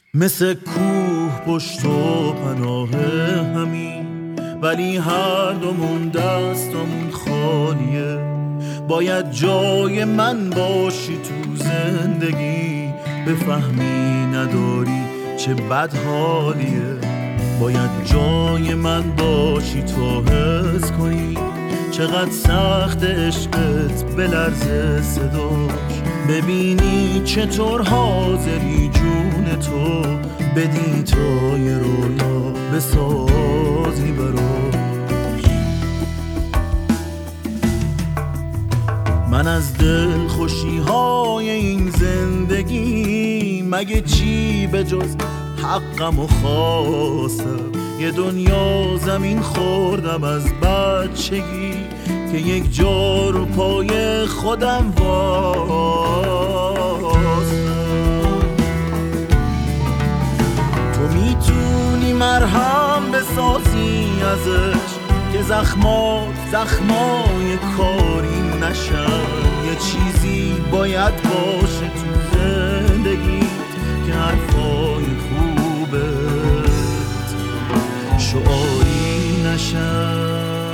مثل کوه پشت و پناه همین، ولی هر دومون دستمون خالیه. باید جای من باشی تو زندگی، بفهمی نداری چه بد حالیه. باید جای من باشی تا حس کنی چقدر سخت عشقت بلرزه صداش. ببینی چطور حاضری جون تو بدی تا یه رویا بسازی براش. من از دل خوشی های این زندگی مگه چی به جز حقم و خواستم. یه دنیا زمین خوردم از بچگی که یک جا رو پای خودم واسم. تو میتونی مرهم بسازی ازش که زخمای کاری نشن. یه چیزی باید باشه تو زندگیت که حرفای خوبت شعاری نشن.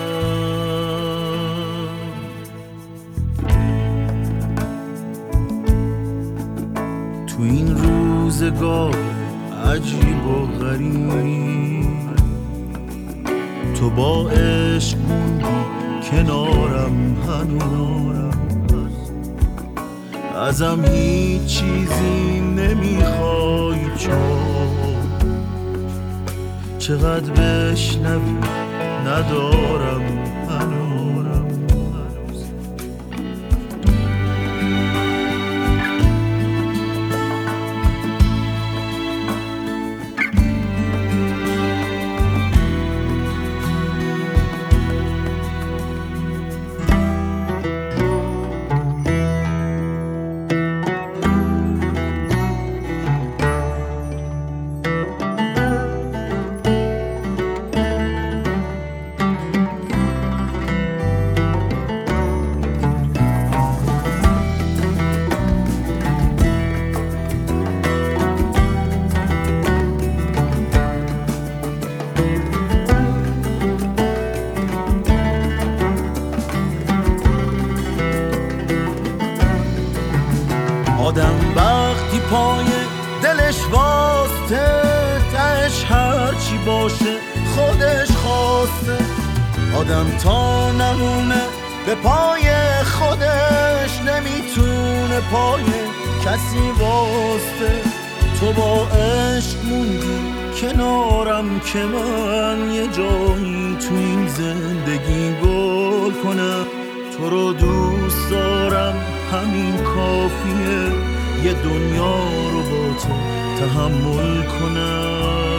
تو این روزگار عجیب و غریب تو با عشق موندی کنارم هنوز. ازم هیچ چیزی نمیخوای چقدر بشنوی ندارم هنوز. آدم وقتی پای دلش واسته تهش هرچی باشه خودش خواسته. آدم تا نمونه به پای خودش نمیتونه پای کسی واسته. تو با عشق موندی کنارم که من یه جایی تو این زندگی گل کنم. تو رو دوست دارم همین کافیه، یه دنیا رو با تو تحمل کنم.